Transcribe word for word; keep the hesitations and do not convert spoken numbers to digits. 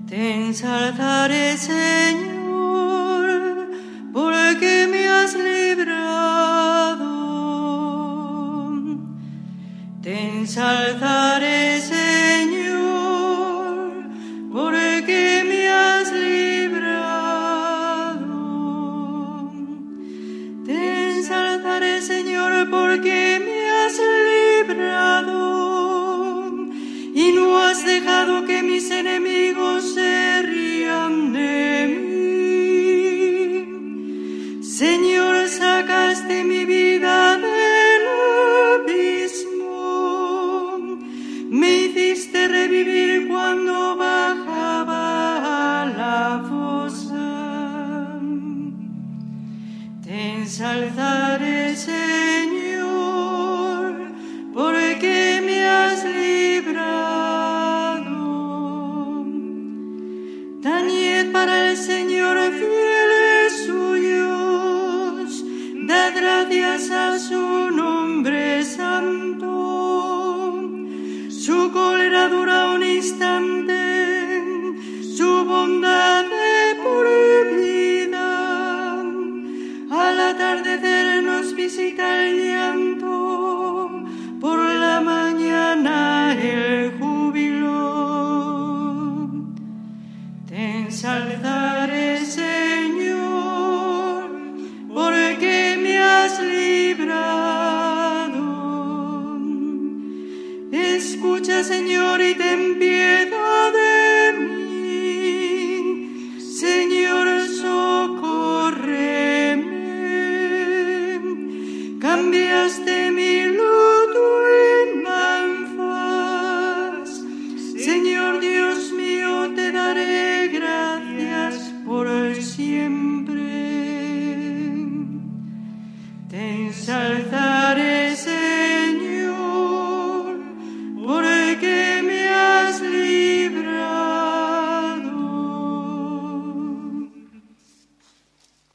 Te ensalzaré, Señor, porque me has librado. Te ensalzaré, Señor, porque me has librado. Te ensalzaré, Señor, porque me has librado y no has dejado que mis enemigos se rían de mí. Señor, sacaste mi vida del abismo, me hiciste revivir cuando bajaba a la fosa. Te ensalzaré, Señor, porque me has librado. Tañed para el Señor, fieles suyos, dad gracias a su nombre santo. Su cólera dura un instante, su bondad de por vida. Al atardecer nos visita el llanto, por la mañana el júbilo. Te ensalzaré, Señor, porque me has librado. Escucha, Señor, y ten piedad.